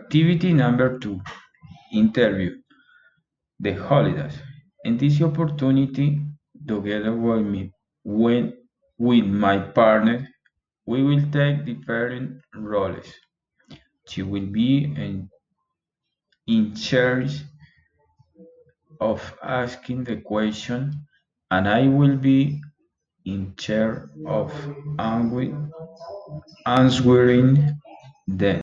Activity number two, interview, the holidays. In this opportunity, together with my partner, we will take different roles. She will be in charge of asking the question, and I will be in charge of answering them.